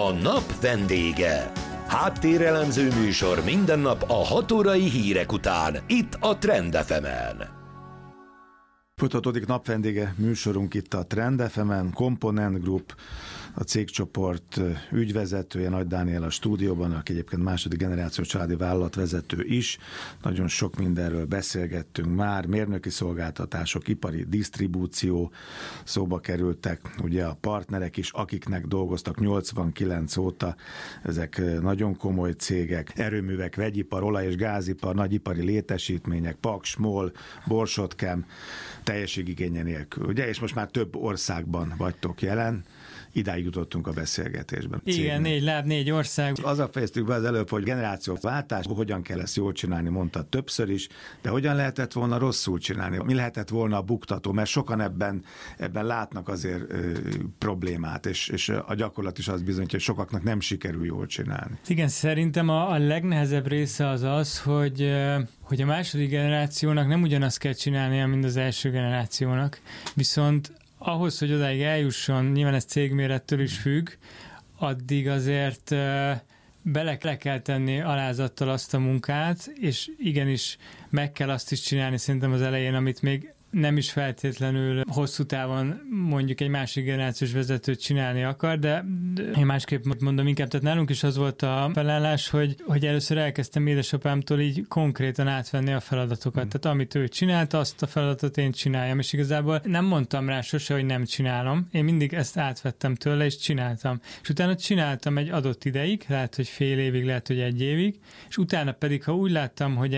A nap vendége. Háttérelemző műsor minden nap a 6 órai hírek után, itt a Trend FM-en. Folytatódik napvendége műsorunk itt a Trend FM-en, Component Group, a cégcsoport ügyvezetője, Nagy Dániel a stúdióban, aki egyébként második generációs családi vállalatvezető is. Nagyon sok mindenről beszélgettünk már, mérnöki szolgáltatások, ipari disztribúció szóba kerültek, ugye a partnerek is, akiknek dolgoztak 89 óta, ezek nagyon komoly cégek, erőművek, vegyipar, olaj- és gázipar, nagyipari létesítmények, Paks, MOL, Borsod-Chem, teljességigénye nélkül, ugye? És most már több országban vagytok jelen, idáig jutottunk a beszélgetésben. Igen, 4 láb, 4 ország. Azzal fejeztük be az előbb, hogy generációváltás, hogyan kell ezt jól csinálni, mondta többször is, de hogyan lehetett volna rosszul csinálni? Mi lehetett volna a buktató? Mert sokan ebben látnak azért problémát, és a gyakorlat is az bizonyítja, hogy sokaknak nem sikerül jól csinálni. Igen, szerintem a legnehezebb része az, hogy a második generációnak nem ugyanazt kell csinálnia, mint az első generációnak. Viszont ahhoz, hogy odáig eljusson, nyilván ez cégmérettől is függ, addig azért bele kell tenni alázattal azt a munkát, és igenis meg kell azt is csinálni szerintem az elején, amit még nem is feltétlenül hosszú távon mondjuk egy másik generációs vezetőt csinálni akar, de én másképp mondom inkább, tehát nálunk is az volt a felállás, hogy először elkezdtem édesapámtól így konkrétan átvenni a feladatokat. Tehát amit ő csinált, azt a feladatot én csináljam, és igazából nem mondtam rá sose, hogy nem csinálom. Én mindig ezt átvettem tőle, és csináltam. És utána csináltam egy adott ideig, lehet, hogy fél évig, lehet, hogy 1 évig, és utána pedig, ha úgy láttam, hogy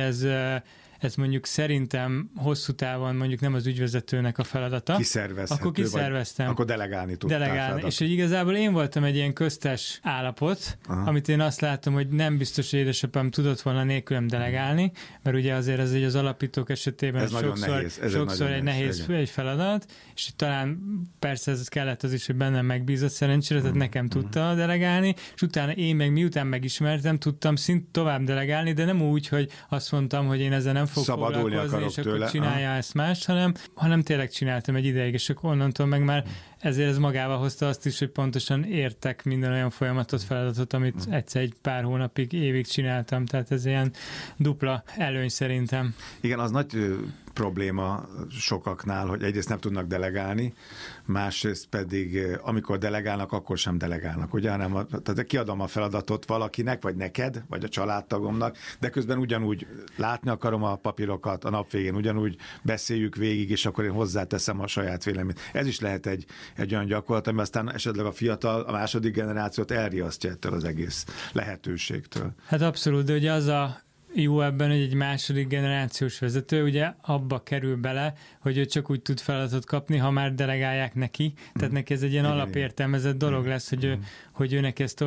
ez mondjuk szerintem hosszú távon mondjuk nem az ügyvezetőnek a feladata. Akkor kiszerveztem. Akkor delegálni tudtál. És hogy igazából én voltam egy ilyen köztes állapot, amit én azt látom, hogy nem biztos, hogy édesapám tudott volna nélkülem delegálni, mert ugye azért ez az alapítók esetében ez sokszor egy nehéz egy feladat, és talán persze ez kellett az is, hogy bennem megbízott szerencsére, tehát nekem tudta delegálni, és utána én meg miután megismertem, tudtam tovább delegálni, de nem úgy, hogy azt mondtam, hogy én ezen nem fog foglalkozni, és tőle. Akkor csinálja ezt más, hanem tényleg csináltam egy ideig, és akkor onnantól meg már ezért ez magával hozta azt is, hogy pontosan értek minden olyan folyamatot, feladatot, amit egyszer egy pár hónapig, évig csináltam, tehát ez ilyen dupla előny szerintem. Igen, az nagy probléma sokaknál, hogy egyrészt nem tudnak delegálni, másrészt pedig amikor delegálnak, akkor sem delegálnak. Ugye, hanem tehát kiadom a feladatot valakinek, vagy neked, vagy a családtagomnak, de közben ugyanúgy látni akarom a papírokat, a nap végén ugyanúgy beszéljük végig, és akkor én hozzáteszem a saját véleményt. Ez is lehet egy olyan gyakorlat, ami aztán esetleg a fiatal, a második generációt elriasztja ettől az egész lehetőségtől. Hát abszolút, de ugye az a jó ebben, hogy egy második generációs vezető ugye abba kerül bele, hogy ő csak úgy tud feladatot kapni, ha már delegálják neki. Tehát neki ez egy ilyen alapértelmezett dolog lesz, hogy őnek ezt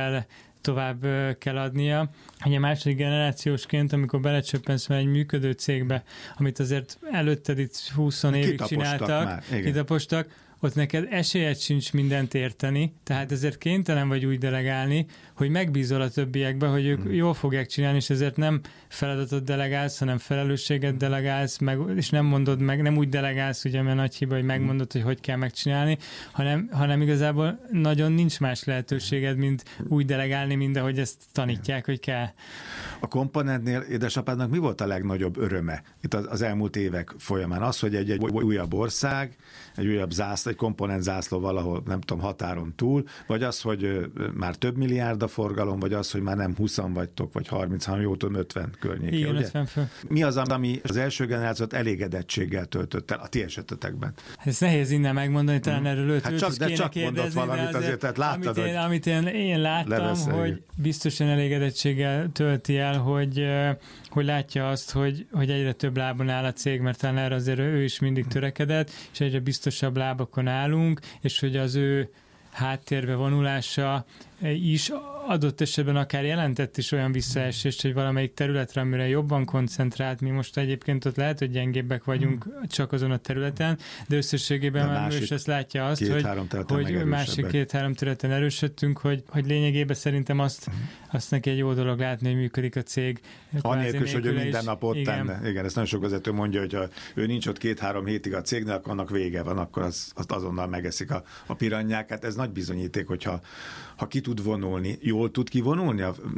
tovább kell adnia. Ugye második generációsként, amikor belecsöppensz már egy működő cégbe, amit azért előtted itt 20 évig csináltak, kitapostak, ott neked esélyed sincs mindent érteni, tehát ezért kénytelen vagy úgy delegálni, hogy megbízol a többiekbe, hogy ők jól fogják csinálni, és ezért nem feladatot delegálsz, hanem felelősséget delegálsz, és nem mondod meg, nem úgy delegálsz, ugye, mert nagy hiba, hogy megmondod, hogy kell megcsinálni, hanem igazából nagyon nincs más lehetőséged, mint úgy delegálni, mint ahogy ezt tanítják, hogy kell. A Componentnél édesapádnak mi volt a legnagyobb öröme itt az elmúlt évek folyamán? Az, hogy egy újabb ország, egy újabb zászló, egy komponent zászló valahol, nem tudom, határon túl, vagy az, hogy már több milliárd a forgalom, vagy az, hogy már nem 20-an vagytok, vagy 30, hanem jól tudom, 50 környékén. Igen, ugye? 50 fő. Mi az, ami az első generációt elégedettséggel töltött el a ti esetetekben? Ez nehéz innen megmondani, talán erről őt is de kéne csak kérdezni, mondott valamit azért, tehát láttad, amit én láttam, hogy biztosan elégedettséggel tölti el, hogy látja azt, hogy egyre több lábon áll a cég, mert talán erre azért ő is mindig törekedett, és egyre biztosabb lábakon állunk, és hogy az ő háttérbe vonulása is adott esetben akár jelentett is olyan visszaesést, hogy valamelyik területre, amire jobban koncentrált, mi most egyébként ott lehet, hogy gyengébbek vagyunk csak azon a területen, de összességében már is ezt látja azt, hogy másik 2-3 területen erősödtünk, hogy lényegében szerintem azt neki egy jó dolog látni, hogy működik a cég. Anélkül, hogy ő minden nap ott tenne. Igen, ezt nagyon sok vezető mondja, hogy ha ő nincs ott 2-3 hétig a cégnél, akkor annak vége van, akkor azt azonnal megeszik a piranyák. Hát ez nagy bizonyíték, hogyha ki tud tud vonulni, jól tud kivonulni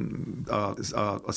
a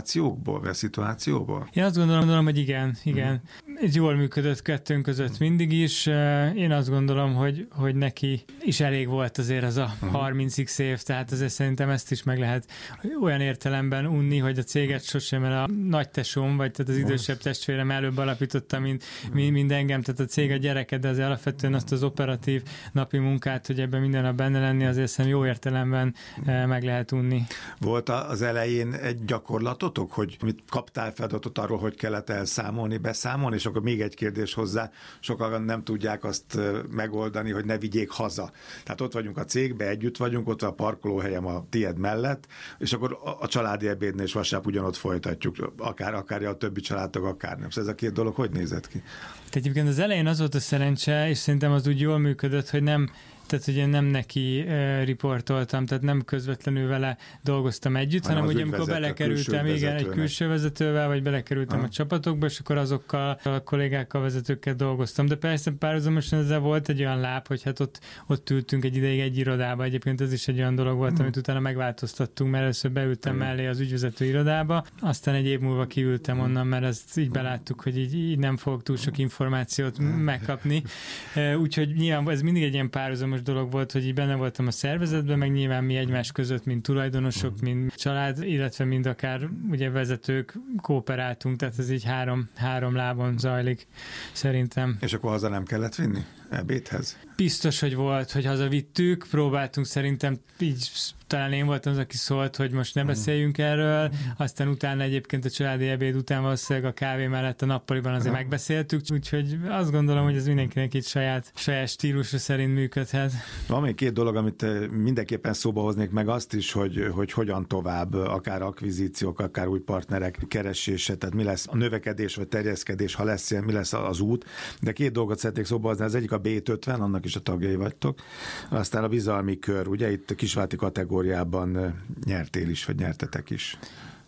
szituációból? Én azt gondolom, hogy igen. Ez jól működött kettőnk között mindig is. Én azt gondolom, hogy neki is elég volt azért az a 30x év, tehát azért szerintem ezt is meg lehet olyan értelemben unni, hogy a céget sosem, mert a nagy tesóm, vagy tehát az idősebb testvérem előbb alapította, mint engem, tehát a cég a gyereke, de azért alapvetően azt az operatív napi munkát, hogy ebben minden nap benne lenni, azért szerintem jó értelemben meg lehet unni. Volt az elején egy gyakorlatotok, hogy mit kaptál feladatot arról, hogy kellett elszámolni, beszámolni, és akkor még egy kérdés hozzá, sokan nem tudják azt megoldani, hogy ne vigyék haza. Tehát ott vagyunk a cégbe, együtt vagyunk, ott a parkolóhelyem a tied mellett, és akkor a családi ebédnél és vasárnap ugyanott folytatjuk, akár a többi családtag, akár nem. Szóval ez a két dolog hogy nézett ki? Tehát egyébként az elején az volt a szerencse, és szerintem az úgy jól működött, hogy tehát ugye nem neki riportoltam, tehát nem közvetlenül vele dolgoztam együtt, hanem ugye amikor belekerültem, egy külső vezetővel, vagy belekerültem a csapatokba, és akkor azokkal a kollégákkal, vezetőkkel dolgoztam. De persze párhuzamosan ezzel volt egy olyan láb, hogy hát ott ültünk egy ideig egy irodába. Egyébként ez is egy olyan dolog volt, amit utána megváltoztattunk, mert először beültem mellé az ügyvezető irodába, aztán egy év múlva kiültem onnan, mert ezt így beláttuk, hogy így nem fogok túl sok információt megkapni. Úgyhogy nyilván ez mindig egy ilyen párhuzamos dolog volt, hogy így benne voltam a szervezetben, meg nyilván mi egymás között, mint tulajdonosok, mint család, illetve mind akár ugye vezetők kooperáltunk, tehát ez így három lábon zajlik szerintem. És akkor haza nem kellett vinni ebédhez? Biztos, hogy volt, hogy hazavittük, próbáltunk szerintem így, talán én voltam az, aki szólt, hogy most ne beszéljünk erről, aztán utána egyébként a családi ebéd után valószínűleg a kávé mellett a nappaliban azért megbeszéltük, úgyhogy azt gondolom, hogy ez mindenkinek itt saját stílusa szerint működhet. Van még két dolog, amit mindenképpen szóba hoznék meg, azt is, hogy hogyan tovább, akár akvizíciók, akár új partnerek keresése, tehát mi lesz a növekedés vagy terjeszkedés, ha lesz ilyen, mi lesz az út. De két dolgot szeretnék szóba hozni, az egyik a B50, annak is a tagjai vagytok, aztán a bizalmi kör, ugye itt a kisválti kategóriában nyertél is, vagy nyertetek is.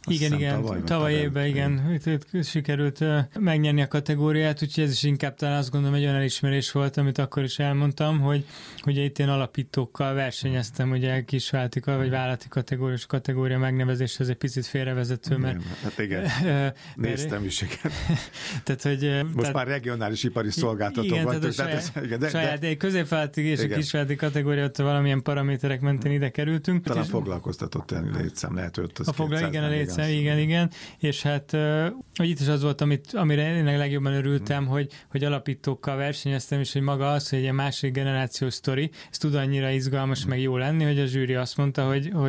Igen, tavaly évben igen, itt sikerült megnyerni a kategóriát, úgyhogy ez is inkább talán azt gondolom egy olyan elismerés volt, amit akkor is elmondtam, hogy ugye itt én alapítókkal versenyeztem, ugye kisváltika, vagy vállalati kategória megnevezés, ez egy picit félrevezető, mert... Hát igen, néztem is, igen. Tehát, hogy, most már regionális ipari szolgáltató vagytok. Saját középvállalati és a kisvállalati kategória, ott valamilyen paraméterek mentén ide kerültünk. Talán foglalkoztatott létszám, lehet, hogy ott az igen. És hát, hogy itt is az volt, amire én legjobban örültem, hogy alapítókkal versenyeztem, és hogy maga az, hogy egy második generációs sztori, ez tud annyira izgalmas, meg jó lenni, hogy a zsűri azt mondta,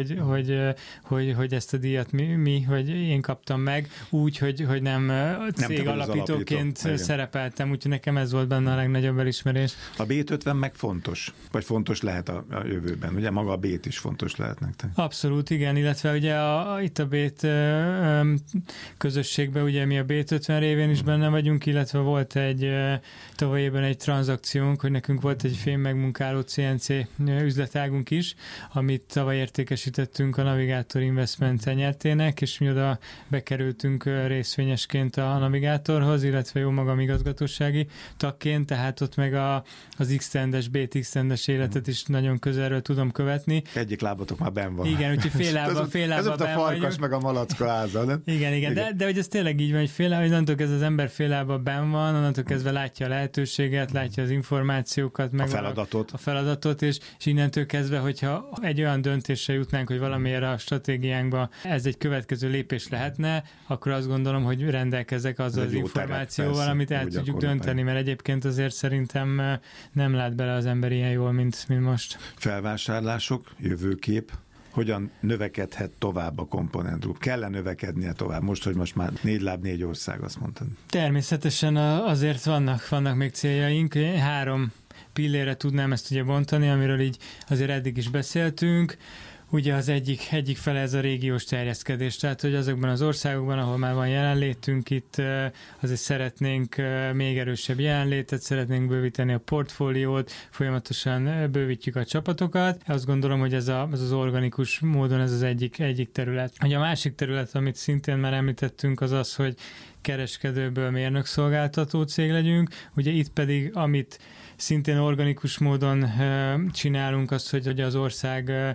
hogy ezt a díjat vagy én kaptam meg, úgy, hogy nem cég alapítóként szerepeltem, úgyhogy nekem ez volt benne a legnagyobb elismerés. A B50 meg fontos, vagy fontos lehet a jövőben, ugye maga a B-t is fontos lehet nektek. Abszolút, igen, illetve ugye itt a B-t közösségben, ugye mi a B50 révén is benne vagyunk, illetve volt tavaly évben egy tranzakciónk, hogy nekünk volt egy fémmegmunkáló CNC üzletágunk is, amit tavaly értékesítettünk a Navigator Investment nyertének, és mi oda bekerültünk részvényesként a Navigatorhoz, illetve jó magam igazgatósági tagként, tehát ott meg az X-tendes, B-X-tendes életet is nagyon közelről tudom követni. Egyik lábatok már benn van. Igen, úgyhogy fél lábban ez a farkas meg a malacka háza, nem? Igen. De hogy ez tényleg így van, hogy onnantól kezdve az ember fél lábban benn van, onnantól kezdve látja a lehetőséget, látja az információkat, meg a feladatot, és innentől kezdve, hogyha egy olyan döntésre jutnánk, hogy valamire a stratégiánkba ez egy következő lépés lehetne, akkor azt gondolom, hogy rendelkezek azzal az információval, amit el tudjuk dönteni, mert egyébként azért szerintem nem lát bele az ember ilyen jól, mint most. Felvásárlások, jövőkép. Hogyan növekedhet tovább a Component Group? Kell-e növekednie tovább? Most már 4 láb, 4 ország, azt mondtad. Természetesen azért vannak még céljaink. 3 pillére tudnám ezt ugye bontani, amiről így azért eddig is beszéltünk. Ugye az egyik fele ez a régiós terjeszkedés, tehát hogy azokban az országokban, ahol már van jelenlétünk, itt azért szeretnénk még erősebb jelenlétet, szeretnénk bővíteni a portfóliót, folyamatosan bővítjük a csapatokat. Azt gondolom, hogy ez az organikus módon ez az egyik terület. Ugye a másik terület, amit szintén már említettünk, az az, hogy kereskedőből mérnökszolgáltató cég legyünk. Ugye itt pedig, amit szintén organikus módon csinálunk, az, hogy az ország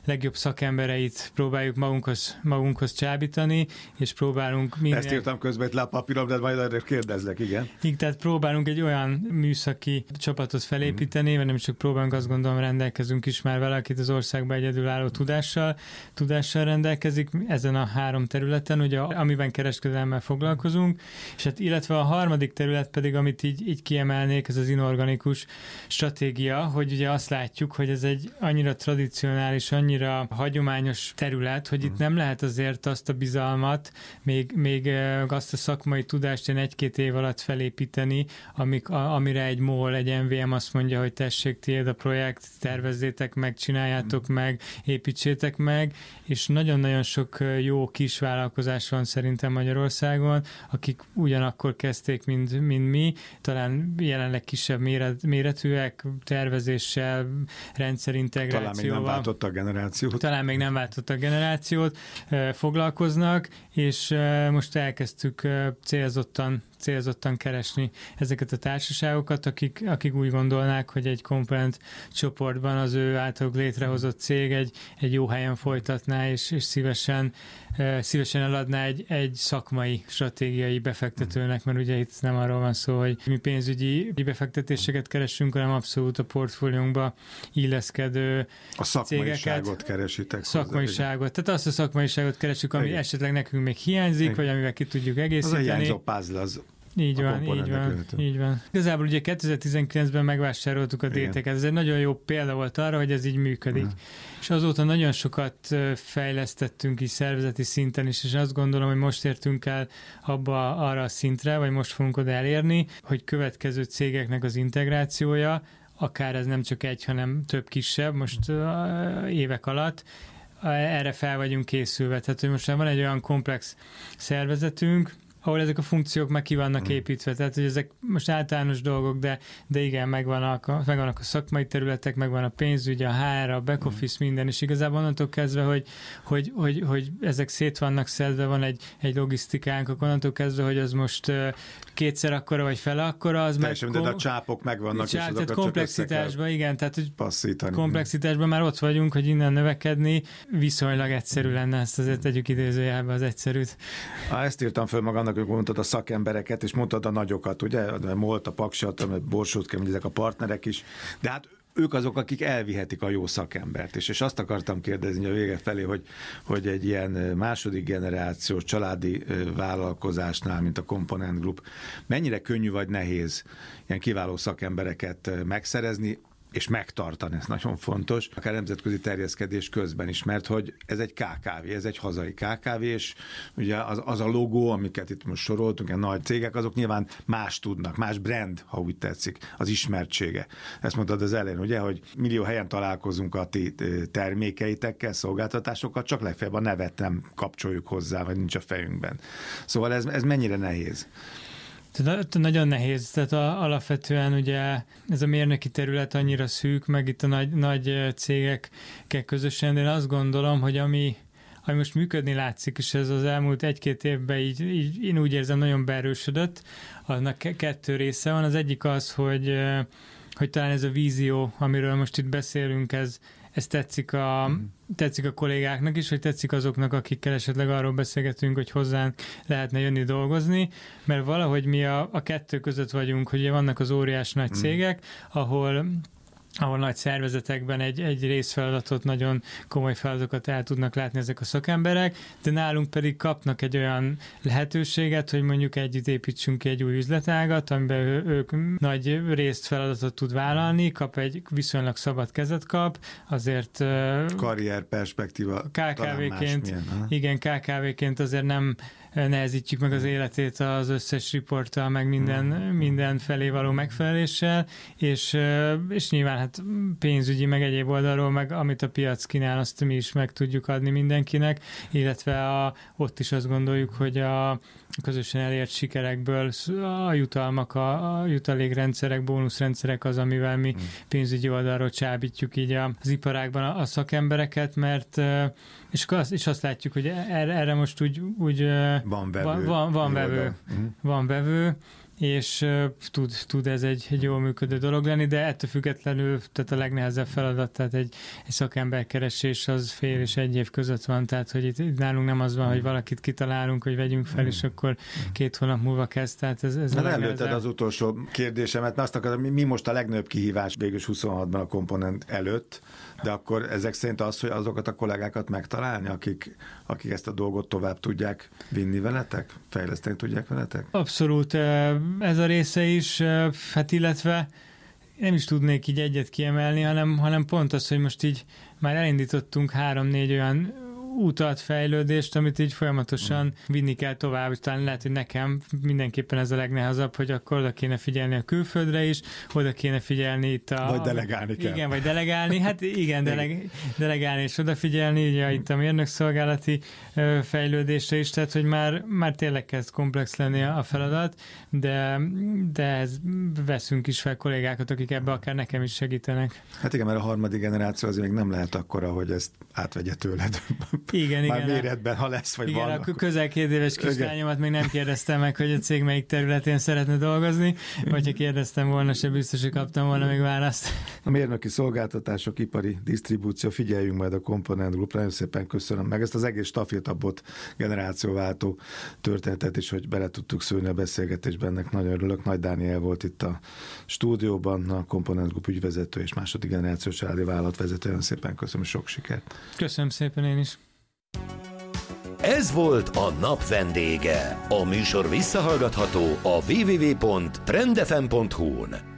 legjobb szakembereit próbáljuk magunkhoz csábítani, és próbálunk Ezt írtam közben itt le a papírom, de majd erre kérdezlek, igen. Igen, tehát próbálunk egy olyan műszaki csapatot felépíteni, vagy nem csak próbálunk, azt gondolom, rendelkezünk is már vele, akit az országban egyedülálló tudással rendelkezik ezen a 3 területen, ugye, amiben kereskedelemmel foglalkozunk, és hát illetve a harmadik terület pedig, amit így kiemelnék, ez az inorganikus stratégia, hogy ugye azt látjuk, hogy ez egy annyira tradicionális, annyira hagyományos terület, hogy itt nem lehet azért azt a bizalmat, még azt a szakmai tudást 1-2 év alatt felépíteni, amire egy MOL, egy MVM azt mondja, hogy tessék, tiéd a projekt, tervezzétek meg, csináljátok meg, építsétek meg, és nagyon-nagyon sok jó kis vállalkozás van szerintem Magyarországon, akik ugyanakkor kezdték, mint mi, talán jelenleg kisebb méretűek, tervezéssel, rendszerintegrációval. Talán még nem váltottak generációt, foglalkoznak, és most elkezdtük célzottan keresni ezeket a társaságokat, akik úgy gondolnák, hogy egy komponent csoportban az ő általuk létrehozott cég egy jó helyen folytatná, és szívesen eladná egy szakmai stratégiai befektetőnek, mert ugye itt nem arról van szó, hogy mi pénzügyi befektetéseket keresünk, hanem abszolút a portfóliónkba illeszkedő a szakmaiságot keresitek. Szakmaiságot. Tehát azt a szakmaiságot keresünk, ami esetleg nekünk még hiányzik, vagy amivel ki tudjuk egészíteni. Az a hiányzó puzzle, az így van. Igazából ugye 2019-ben megvásároltuk a DT-ket. Ez egy nagyon jó példa volt arra, hogy ez így működik. És azóta nagyon sokat fejlesztettünk is szervezeti szinten is, és azt gondolom, hogy most értünk el arra a szintre, vagy most fogunk oda elérni, hogy következő cégeknek az integrációja, akár ez nem csak egy, hanem több kisebb, most évek alatt, erre fel vagyunk készülve. Tehát, hogy most már van egy olyan komplex szervezetünk, ahol ezek a funkciók meg ki vannak építve. Tehát, hogy ezek most általános dolgok, de igen, megvannak a szakmai területek, megvan a pénzügy, a HR, a back office, minden, és igazából onnantól kezdve, hogy ezek szét vannak szedve, van egy logisztikánk, akkor onnantól kezdve, hogy az most kétszer akkora, vagy fele akkora, az meg... De a csápok megvannak, és azokat csak komplexitásban, igen, tehát hogy passzítani. Komplexitásban már ott vagyunk, hogy innen növekedni, viszonylag egyszerű lenne, ezt azért tegyük idézőjelbe az egyszerűt. Ezt írtam föl magamnak, hogy mondtad a szakembereket, és mondtad a nagyokat, ugye? Molt, a Paksat, a Borsót, ezek a partnerek is, de hát ők azok, akik elvihetik a jó szakembert. És azt akartam kérdezni a vége felé, hogy egy ilyen második generációs családi vállalkozásnál, mint a Component Group, mennyire könnyű vagy nehéz ilyen kiváló szakembereket megszerezni, és megtartani, ez nagyon fontos, akár nemzetközi terjeszkedés közben is, mert hogy ez egy KKV, ez egy hazai KKV, és ugye az a logó, amiket itt most soroltunk, a nagy cégek, azok nyilván más tudnak, más brand, ha úgy tetszik, az ismertsége. Ezt mondtad az elején, ugye, hogy millió helyen találkozunk a ti termékeitekkel, szolgáltatásokkal, csak legfeljebb a nevet nem kapcsoljuk hozzá, vagy nincs a fejünkben. Szóval ez mennyire nehéz? Nagyon nehéz, tehát alapvetően ugye ez a mérnöki terület annyira szűk, meg itt a nagy cégekkel közösen, de én azt gondolom, hogy ami most működni látszik, és ez az elmúlt 1-2 évben így én úgy érzem nagyon beerősödött, annak 2 része van. Az egyik az, hogy talán ez a vízió, amiről most itt beszélünk, ez tetszik a kollégáknak is, hogy tetszik azoknak, akikkel esetleg arról beszélgetünk, hogy hozzánk lehetne jönni dolgozni, mert valahogy mi a 2 között vagyunk, hogy vannak az óriás nagy cégek, ahol nagy szervezetekben egy részfeladatot, nagyon komoly feladatokat el tudnak látni ezek a szakemberek, de nálunk pedig kapnak egy olyan lehetőséget, hogy mondjuk együtt építsünk ki egy új üzletágat, amiben ők nagy feladatot tud vállalni, kap egy viszonylag szabad kezet kap, azért karrier perspektíva KKV-ként, igen, KKV-ként azért nem nehezítjük meg az életét az összes riporttal, meg minden felé való megfeleléssel, és nyilván hát pénzügyi, meg egyéb oldalról, meg amit a piac kínál, azt mi is meg tudjuk adni mindenkinek, illetve ott is azt gondoljuk, hogy a közösen elért sikerekből a jutalmak, a jutalékrendszerek, bónuszrendszerek az, amivel mi pénzügyi oldalról csábítjuk így az iparágban a szakembereket, mert és azt látjuk, hogy erre most úgy van vevő. Van vevő, és tud ez egy jól működő dolog lenni, de ettől függetlenül, tehát a legnehezebb feladat, tehát egy szakemberkeresés az fél és egy év között van, tehát hogy itt nálunk nem az van, hogy valakit kitalálunk, hogy vegyünk fel, és akkor 2 hónap múlva kezd, tehát ez a előtted az utolsó kérdésemet, mert azt akarom, mi most a legnagyobb kihívás végül 26-ban a komponent előtt, de akkor ezek szerint az, hogy azokat a kollégákat megtalálni, akik ezt a dolgot tovább tudják vinni veletek? Fejleszteni tudják veletek? Abszolút, ez a része is, hát illetve nem is tudnék így egyet kiemelni, hanem pont az, hogy most így már elindítottunk 3-4 olyan utat, fejlődést, amit így folyamatosan vinni kell tovább, és talán lehet, hogy nekem mindenképpen ez a legnehezebb, hogy akkor oda kéne figyelni a külföldre is, oda kéne figyelni itt a... Vagy delegálni kell. Igen, vagy delegálni, hát igen, delegálni és odafigyelni, ugye itt a mérnökszolgálati fejlődésre is, tehát hogy már tényleg kezd komplex lenni a feladat, de veszünk is fel kollégákat, akik ebbe akár nekem is segítenek. Hát igen, mert a harmadik generáció azért még nem lehet akkora, hogy ezt átvegye tőled. Igen, már méretben, ha lesz, vagy igen, van. Igen, közel 2 éves kislányomat még nem kérdeztem meg, hogy a cég melyik területén szeretne dolgozni, vagy ha kérdeztem volna, se biztos, hogy kaptam volna még választ. A mérnöki szolgáltatások, ipari disztribúció, figyeljünk majd a Component Group. Nagyon szépen köszönöm meg ezt az egész stafétabot generációváltó történetet is, hogy bele tudtuk szülni a beszélgetésben. Ennek nagyon örülök. Nagy Dániel volt itt a stúdióban, a Component Group ügyvezető és második generációs családi vállalatvezető. Nagyon szépen köszönöm, sok sikert. Köszönöm szépen én is. Ez volt a nap vendége. A műsor visszahallgatható a www.trendfm.hu-n.